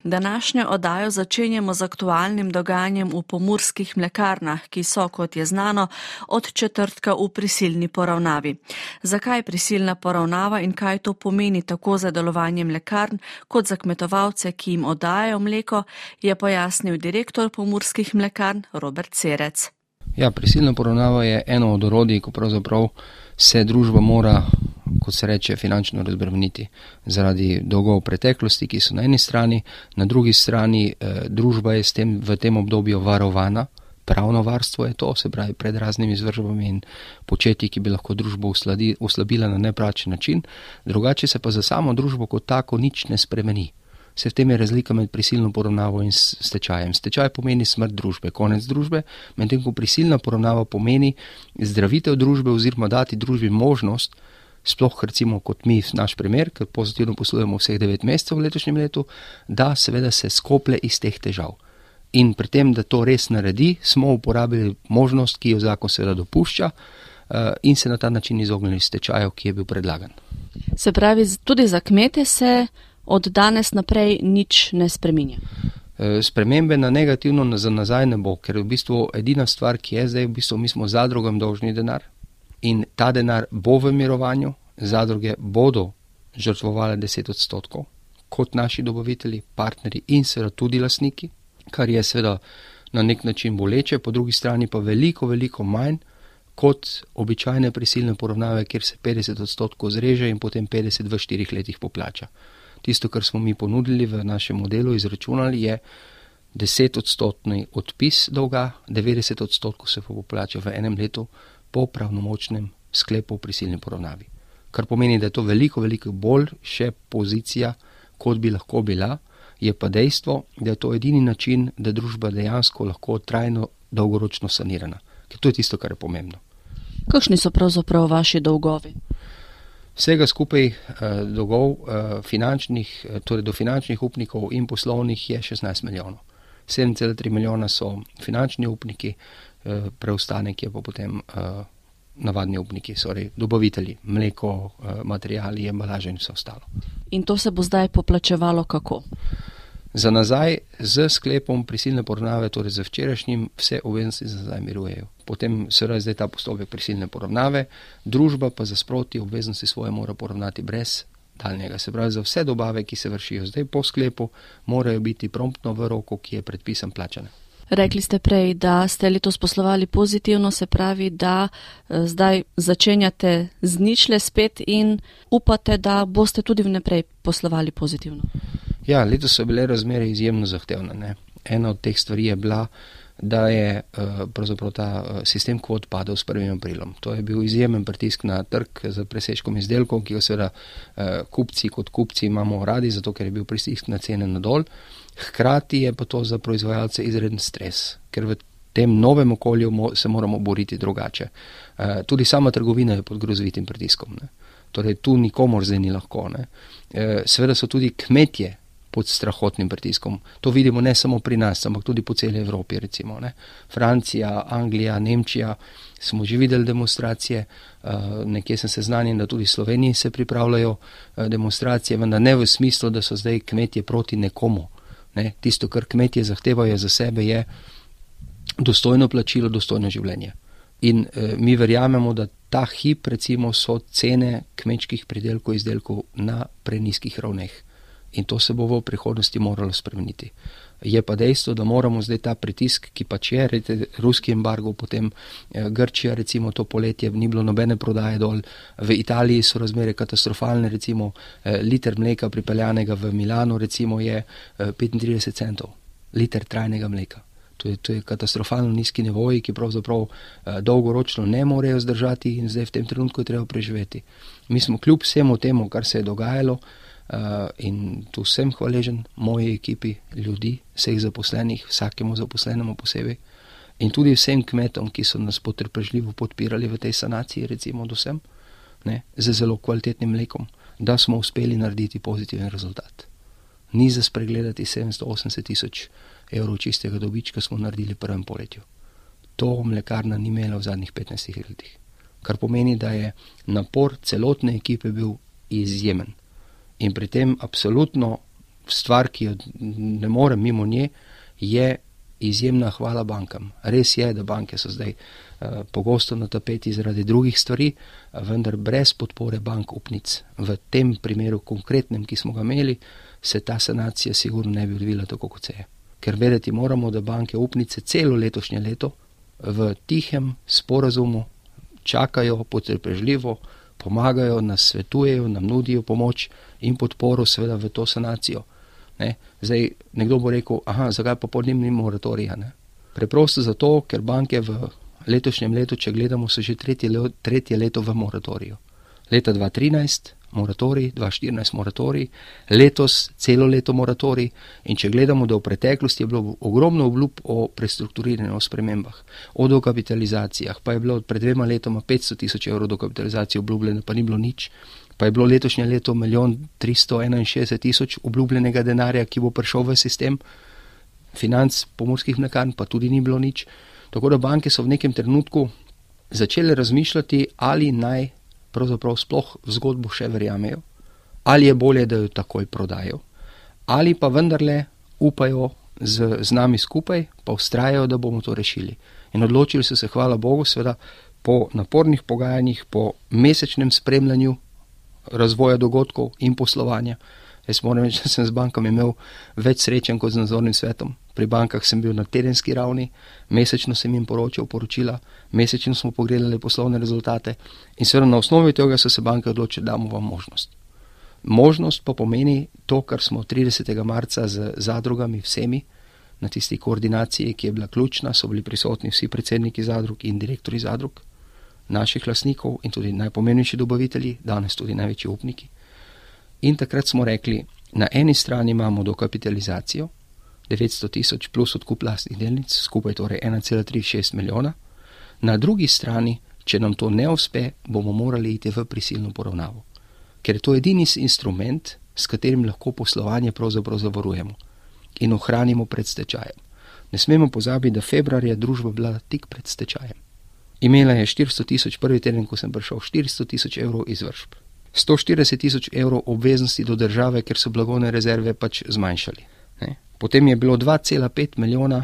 Današnjo oddajo začenjamo z aktualnim dogajanjem v pomurskih mlekarnah, ki so, kot je znano, od četrtka v prisilni poravnavi. Zakaj prisilna poravnava in kaj to pomeni tako za delovanje mlekarn, kot za kmetovalce, ki jim oddajajo mleko, je pojasnil direktor pomurskih mlekarn Robert Cerec. Ja, prisilna poravnava je eno od orodij, ko pravzaprav se družba mora, kot se reče, finančno razbremeniti zaradi dolgov preteklosti, ki so na eni strani, na drugi strani družba je v tem obdobju varovana, pravno varstvo je to, se pravi pred raznimi izvršbami in početji, ki bi lahko družbo oslabila na nepravičen način, drugače se pa za samo družbo kot tako nič ne spremeni. Se v tem je razlika med prisilno poravnavo in stečajem. Stečaj pomeni smrt družbe, konec družbe, medtem ko prisilna poravnava pomeni zdravitev družbe oziroma dati družbi možnost, sploh recimo kot mi, naš primer, ker pozitivno poslujemo vseh 9 mesecev v letošnjem letu, da seveda se skople iz teh težav. In pri tem, da to res naredi, smo uporabili možnost, ki jo zakon seveda dopušča, in se na ta način izognili stečaju, ki je bil predlagan. Se pravi, tudi za kmete se od danes naprej nič ne spreminja? Spremembe na negativno za nazaj ne bo, ker v bistvu edina stvar, ki je zdaj, v bistvu mi smo zadrugam dolžni denar in ta denar bo v mirovanju, zadruge bodo žrtvovale 10% kot naši dobavitelji, partnerji in seveda tudi lastniki, kar je seveda na nek način boleče, po drugi strani pa veliko manj kot običajne prisilne poravnave, kjer se 50% zreže in potem 50 v 4 letih poplača. Tisto, kar smo mi ponudili v našem modelu, izračunali je 10% odpis dolga, 90% se pa poplača v enem letu po pravnomočnem sklepu o prisilni poravnavi. Kar pomeni, da je to veliko bolj še pozicija, kot bi lahko bila, je pa dejstvo, da je to edini način, da družba dejansko lahko trajno dolgoročno sanirana. Ker to je tisto, kar je pomembno. Kakšni so pravzaprav vaši dolgovi? Vsega skupaj dolgov torej do finančnih upnikov in poslovnih je 16 milijonov. 7,3 milijona so finančni upniki, preostanek je pa potem navadni upniki, dobavitelji, mleko, materiali, embalaža in vse ostalo. In to se bo zdaj poplačevalo kako? Za nazaj z sklepom prisilne poravnave, torej za včerajšnjim, vse obveznosti za nazaj mirujejo. Potem se zdaj ta postopek prisilne poravnave, družba pa za sproti obveznosti svoje mora poravnati brez daljnjega. Se pravi, za vse dobave, ki se vršijo zdaj po sklepu, morajo biti promptno v roku, ki je predpisan, plačane. Rekli ste prej, da ste letos poslovali pozitivno, se pravi, da zdaj začenjate z ničle spet in upate, da boste tudi vnaprej poslovali pozitivno. Ja, letos so bile razmere izjemno zahtevne, ne. Ena od teh stvari je bila, da je pravzaprav ta sistem kvot padel s 1. aprilom. To je bil izjemen pritisk na trg z presežkom izdelkov, ki ga seveda kupci imamo radi, zato ker je bil pritisk na cene nadol. Hkrati je pa to za proizvajalce izreden stres, ker v tem novem okolju se moramo boriti drugače. Tudi sama trgovina je pod grozovitim pritiskom, ne. Torej tu nikomor zdaj ni lahko, ne. Seveda so tudi kmetje pod strahotnim pritiskom. To vidimo ne samo pri nas, ampak tudi po celi Evropi, recimo, ne. Francija, Anglija, Nemčija, smo že videli demonstracije, nekje sem seznanjen, da tudi v Sloveniji se pripravljajo demonstracije, vendar ne v smislu, da so zdaj kmetje proti nekomu, ne. Tisto, kar kmetje zahtevajo za sebe, je dostojno plačilo, dostojno življenje. In mi verjamemo, da ta hip, recimo, so cene kmečkih pridelkov, izdelkov na prenizkih ravneh. In to se bo v prihodnosti moralo spremeniti. Je pa dejstvo, da moramo zdaj ta pritisk, ki pač je, ruski embargo, potem Grčija, recimo to poletje, ni bilo nobene prodaje dol, v Italiji so razmere katastrofalne, recimo liter mleka pripeljanega v Milano, recimo je 35 centov, liter trajnega mleka. To je katastrofalno nizki nivoji, ki pravzaprav dolgoročno ne morejo zdržati in zdaj v tem trenutku je treba preživeti. Mi smo kljub vsemu temu, kar se je dogajalo, in tu sem hvaležen moji ekipi ljudi, vseh zaposlenih, vsakemu zaposlenemu posebej in tudi vsem kmetom, ki so nas potrpežljivo podpirali v tej sanaciji, recimo do sem, ne, z zelo kvalitetnim mlekom, da smo uspeli narediti pozitiven rezultat. Ni za spregledati 780 tisoč evrov čistega dobička smo naredili v prvem poletju. To mlekarna ni imela v zadnjih 15 letih. Kar pomeni, da je napor celotne ekipe bil izjemen. In pri tem absolutno stvar, ki jo ne morem mimo nje, je izjemna hvala bankam. Res je, da banke so zdaj pogosto na tapeti zaradi drugih stvari, vendar brez podpore bank upnic, v tem primeru konkretnem, ki smo ga imeli, se ta sanacija sigurno ne bi odvila tako, kot se je. Ker vedeti moramo, da banke upnice celo letošnje leto v tihem sporazumu čakajo potrpežljivo, pomagajo, nas svetujejo, nam nudijo pomoč in podporo seveda v to sanacijo. Ne? Zdaj, nekdo bo rekel, zakaj pa pod njim ni moratorija? Ne? Preprosto zato, ker banke v letošnjem letu, če gledamo, so že tretje leto v moratoriju. Leta 2013 moratorij, 2014 moratorij, letos celo leto moratorij in če gledamo, da v preteklosti je bilo ogromno obljub o prestrukturiranju, o spremembah, o dokapitalizacijah, pa je bilo pred 2 letoma 500 000 evrov dokapitalizacije obljubljene, pa ni bilo nič, pa je bilo letošnje leto 1 361 000 obljubljenega denarja, ki bo prišel v sistem financ Pomurskih mlekarn, pa tudi ni bilo nič. Tako da banke so v nekem trenutku začele razmišljati, ali naj pravzaprav sploh v zgodbo še verjamejo, ali je bolje, da jo takoj prodajo, ali pa vendarle upajo z nami skupaj, pa vztrajajo, da bomo to rešili. In odločili so se, hvala Bogu, seveda po napornih pogajanjih, po mesečnem spremljanju razvoja dogodkov in poslovanja. Jaz moram reči, da sem z bankami imel več srečen kot z nadzornim svetom. Pri bankah sem bil na tedenski ravni, mesečno sem jim poročal poročila, mesečno smo pogledali poslovne rezultate in seveda na osnovi tega so se banke odločili, da damo vam možnost. Možnost pa pomeni to, kar smo 30. marca z zadrugami vsemi, na tisti koordinaciji, ki je bila ključna, so bili prisotni vsi predsedniki zadrug in direktori zadrug, naših lastnikov in tudi najpomembnejši dobavitelji, danes tudi največji upniki. In takrat smo rekli, na eni strani imamo dokapitalizacijo, 900 000 plus odkup lastnih delnic, skupaj torej 1,36 milijona. Na drugi strani, če nam to ne uspe, bomo morali iti v prisilno poravnavo. Ker je to edini instrument, s katerim lahko poslovanje pravzaprav zavarujemo in ohranimo pred stečajem. Ne smemo pozabiti, da februarja družba bila tik pred stečajem. Imela je 400 000, prvi teden, ko sem prišel, 400 000 evrov izvršb. 140 000 evrov obveznosti do države, ker so blagovne rezerve pač zmanjšali. Ne? Potem je bilo 2,5 milijona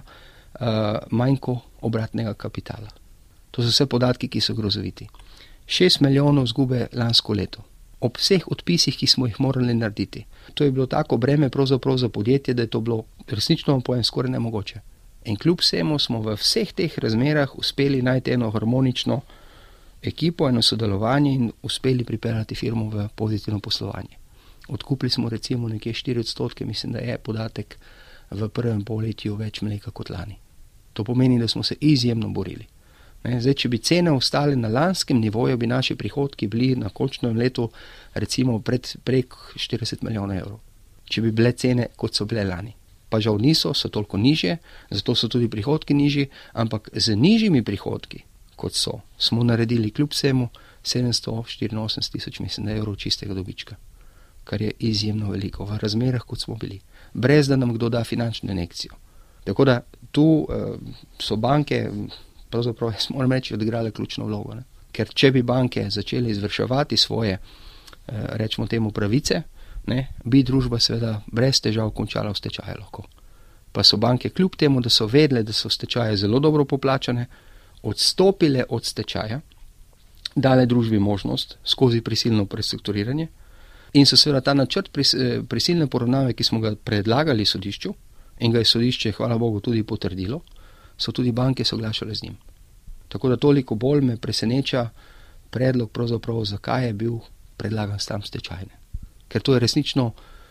manjko obratnega kapitala. To so vse podatki, ki so grozoviti. 6 milijonov izgube lansko leto. Ob vseh odpisih, ki smo jih morali narediti. To je bilo tako breme pravzaprav za podjetje, da je to bilo resnično vam povem skoraj nemogoče. In kljub vsemu smo v vseh teh razmerah uspeli najti eno harmonično ekipo, eno sodelovanje in uspeli pripeljati firmo v pozitivno poslovanje. Odkupili smo recimo nekje 4%, mislim, da je podatek v prvem polletju več mleka kot lani. To pomeni, da smo se izjemno borili. Zdaj, če bi cene ostale na lanskem nivoju, bi naši prihodki bili na končnem letu recimo prek 40 milijonov evrov. Če bi bile cene, kot so bile lani. Pa žal niso, so toliko nižje, zato so tudi prihodki nižji, ampak z nižjimi prihodki, kot so, smo naredili kljub vsemu 784 000, mislim, evrov čistega dobička, kar je izjemno veliko v razmerah, kot smo bili, brez da nam kdo da finančno injekcijo. Tako da tu so banke, pravzaprav jaz moram reči, odigrale ključno vlogo. Ne? Ker če bi banke začele izvrševati svoje, rečemo temu, pravice, ne, bi družba seveda brez težav končala v stečaju lahko. Pa so banke kljub temu, da so vedle, da so stečaje zelo dobro poplačane, odstopile od stečaja, dale družbi možnost skozi prisilno prestrukturiranje in so seveda ta načrt prisilne poravnave, ki smo ga predlagali sodišču in ga je sodišče, hvala Bogu, tudi potrdilo, so tudi banke soglašale z njim. Tako da toliko bolj me preseneča predlog pravzaprav, zakaj je bil predlagan sam stečajne. Ker to je resnično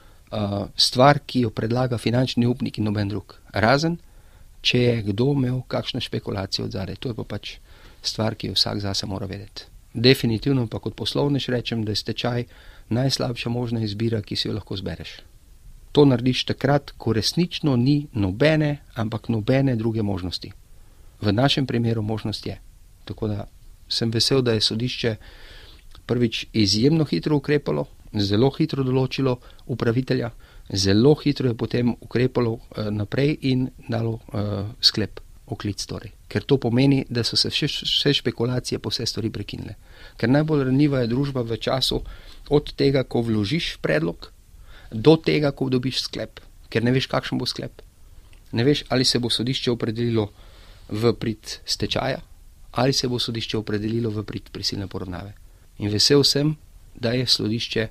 stvar, ki jo predlaga finančni upnik in noben drug. Razen, če je kdo imel kakšne špekulacije od zadaj. To je pa pač stvar, ki jo vsak zase mora vedeti. Definitivno pa kot poslovnež rečem, da je stečaj najslabša možna izbira, ki si jo lahko zbereš. To narediš takrat, ko resnično ni nobene, ampak nobene druge možnosti. V našem primeru možnost je. Tako da sem vesel, da je sodišče prvič izjemno hitro ukrepalo, zelo hitro določilo upravitelja, zelo hitro je potem ukrepalo naprej in dalo sklep, oklic torej. Ker to pomeni, da so se vse špekulacije po vse stvari prekinile. Ker najbolj ranljiva je družba v času od tega, ko vložiš predlog, do tega, ko dobiš sklep, ker ne veš, kakšen bo sklep. Ne veš, ali se bo sodišče opredelilo v prid stečaja, ali se bo sodišče opredelilo v prid prisilne poravnave. In vesel sem, da je sodišče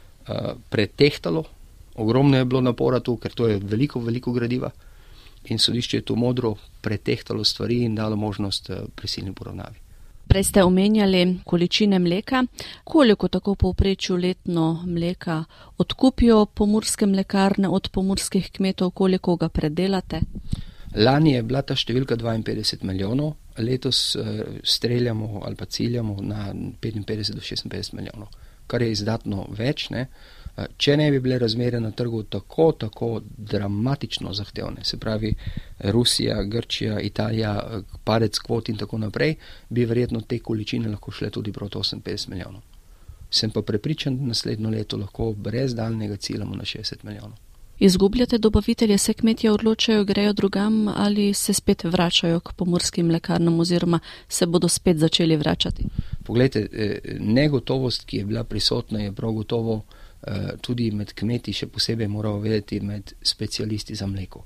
pretehtalo, ogromno je bilo napora tu, ker to je veliko gradiva, in sodišče je tu modro pretehtalo stvari in dalo možnost prisilni poravnavi. Prej ste omenjali količine mleka. Koliko tako povprečju letno mleka odkupijo pomurske mlekarne od pomurskih kmetov, koliko ga predelate? Lani je bila ta številka 52 milijonov, letos streljamo ali pa ciljamo na 55 do 56 milijonov, kar je izdatno več, ne? Če ne bi bile razmere na trgu tako dramatično zahtevne, se pravi Rusija, Grčija, Italija, padec kvot in tako naprej, bi verjetno te količine lahko šle tudi proti 58 milijonov. Sem pa prepričan, da naslednjo leto lahko brez daljnega ciljamo na 60 milijonov. Izgubljate dobavitelje, se kmetje odločajo, grejo drugam ali se spet vračajo k pomurskim mlekarnam oziroma se bodo spet začeli vračati? Poglejte, negotovost, ki je bila prisotna, je prav gotovo tudi med kmeti, še posebej moramo vedeti med specialisti za mleko.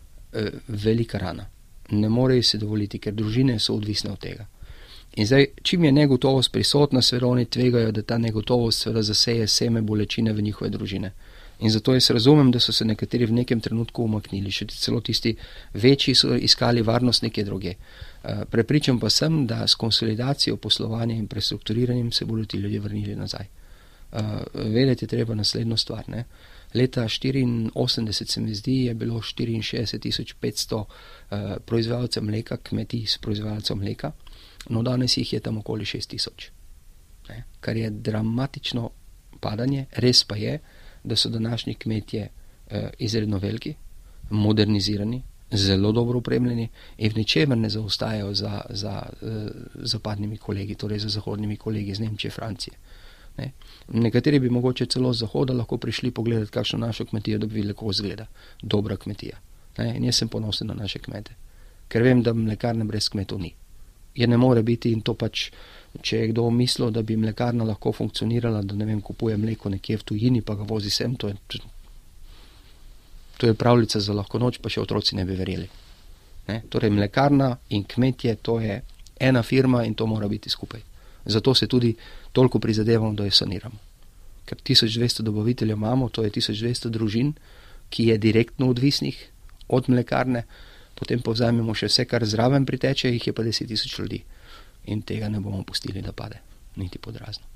Velika rana. Ne morejo se dovoliti, ker družine so odvisne od tega. In zdaj, čim je negotovost prisotna, seveda oni tvegajo, da ta negotovost seveda zaseje seme bolečine v njihove družine. In zato jaz razumem, da so se nekateri v nekem trenutku umaknili, še celo tisti večji so iskali varnost nekje druge. Prepričan pa sem, da s konsolidacijo poslovanja in prestrukturiranjem se bodo ti ljudje vrnili nazaj. Vedeti je treba naslednjo stvar. Ne? Leta 1984 se mi zdi, je bilo 64.500 proizvajalcev mleka, kmetij s proizvajalcev mleka, no danes jih je tam okoli 6.000. Kar je dramatično padanje, res pa je, da so današnji kmetje izredno veliki, modernizirani, zelo dobro opremljeni in v ničemer ne zaostajajo za zapadnimi kolegi, torej za zahodnimi kolegi iz Nemčije, Francije. Ne? Nekateri bi mogoče celo z zahoda lahko prišli pogledati, kakšno našo kmetijo, da bi videli, kako izgleda. Dobra kmetija. Ne? In jaz sem ponosen na naše kmete, ker vem, da mlekarne brez kmetov ni. Je ne more biti in to pač, če je kdo mislil, da bi mlekarna lahko funkcionirala, da ne vem, kupuje mleko nekje v tujini, pa ga vozi sem, to je pravljica za lahko noč, pa še otroci ne bi verjeli. Ne? Torej mlekarna in kmetje, to je ena firma in to mora biti skupaj. Zato se tudi toliko prizadevamo, da jo saniramo. Ker 1200 dobaviteljev imamo, to je 1200 družin, ki je direktno odvisnih od mlekarne, potem pa vzamemo še vse, kar zraven priteče, jih je pa 10.000 ljudi. In tega ne bomo pustili, da pade, niti pod razno.